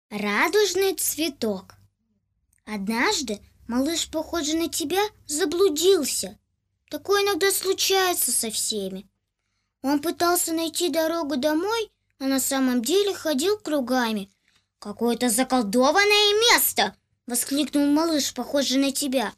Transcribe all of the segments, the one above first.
Радужный цветок. Однажды малыш, похожий на тебя, заблудился. Такое иногда случается со всеми. Он пытался найти дорогу домой, а на самом деле ходил кругами. «Какое-то заколдованное место!» — воскликнул малыш, похожий на тебя.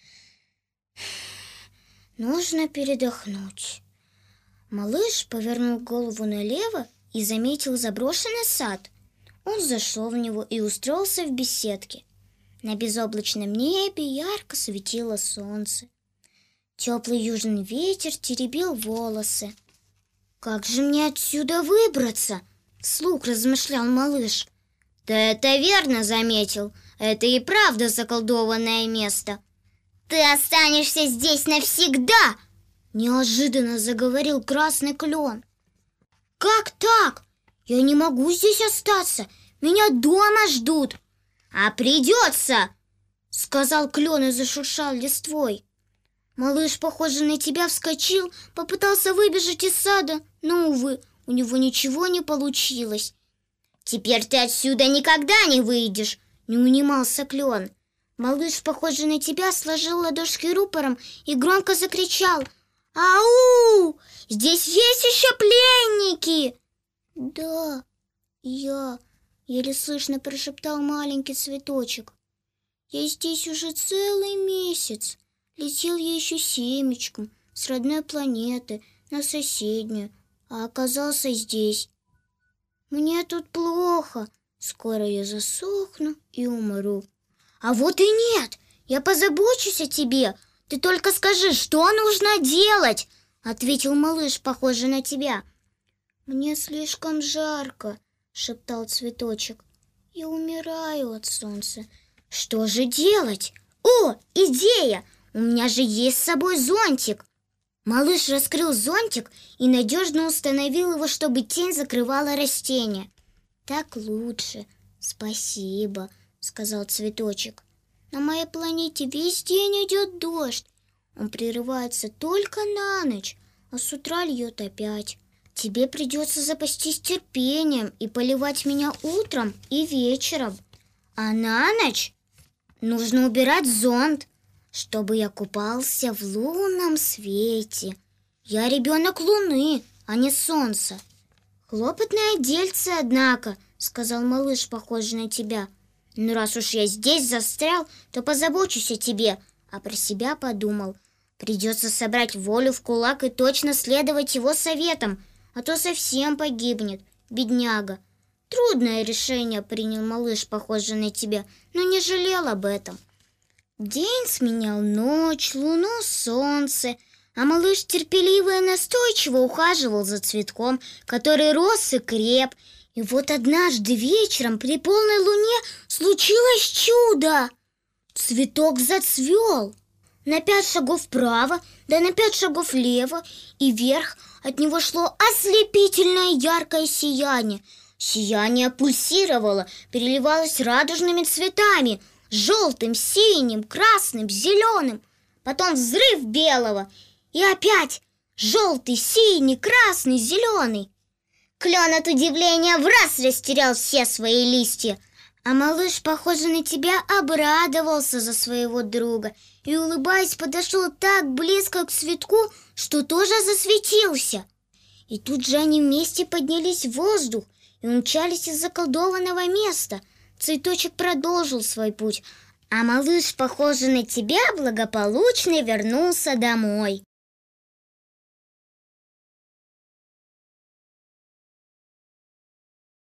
«Нужно передохнуть». Малыш повернул голову налево и заметил заброшенный сад. Он зашел в него и устроился в беседке. На безоблачном небе ярко светило солнце. Теплый южный ветер теребил волосы. «Как же мне отсюда выбраться?» — вслух размышлял малыш. «Да это верно заметил. Это и правда заколдованное место. Ты останешься здесь навсегда!» — неожиданно заговорил красный клен. «Как так? Я не могу здесь остаться. Меня дома ждут». «А придется!» — сказал клен и зашуршал листвой. Малыш, похожий на тебя, вскочил, попытался выбежать из сада, но, увы, у него ничего не получилось. «Теперь ты отсюда никогда не выйдешь!» — не унимался клен. Малыш, похожий на тебя, сложил ладошки рупором и громко закричал: «Ау! Здесь есть еще пленники!» «Да, я...» — еле слышно прошептал маленький цветочек. «Я здесь уже целый месяц. Летел я еще семечком с родной планеты на соседнюю, а оказался здесь. Мне тут плохо, скоро я засохну и умру». «А вот и нет, я позабочусь о тебе. Ты только скажи, что нужно делать?» — ответил малыш, похожий на тебя. «Мне слишком жарко», — шептал цветочек. «Я умираю от солнца». «Что же делать? О, идея! У меня же есть с собой зонтик!» Малыш раскрыл зонтик и надежно установил его, чтобы тень закрывала растения. «Так лучше. Спасибо», — сказал цветочек. «На моей планете весь день идет дождь. Он прерывается только на ночь, а с утра льет опять. Тебе придется запастись терпением и поливать меня утром и вечером. А на ночь нужно убирать зонт, чтобы я купался в лунном свете. Я ребенок Луны, а не Солнца». «Хлопотное дельце, однако», — сказал малыш, похожий на тебя. «Ну, раз уж я здесь застрял, то позабочусь о тебе». А про себя подумал: придется собрать волю в кулак и точно следовать его советам, а то совсем погибнет, бедняга. Трудное решение принял малыш, похожий на тебя, но не жалел об этом. День сменял ночь, луну солнце, а малыш терпеливо и настойчиво ухаживал за цветком, который рос и креп. И вот однажды вечером при полной луне случилось чудо. Цветок зацвел. На 5 шагов вправо, да на 5 шагов влево и вверх от него шло ослепительное яркое сияние. Сияние пульсировало, переливалось радужными цветами: желтым, синим, красным, зеленым. Потом взрыв белого, и опять желтый, синий, красный, зеленый. Клен от удивления враз растерял все свои листья, а малыш, похожий на тебя, обрадовался за своего друга и, улыбаясь, подошел так близко к цветку, что тоже засветился. И тут же они вместе поднялись в воздух и умчались из заколдованного места. Цветочек продолжил свой путь, а малыш, похожий на тебя, благополучно вернулся домой.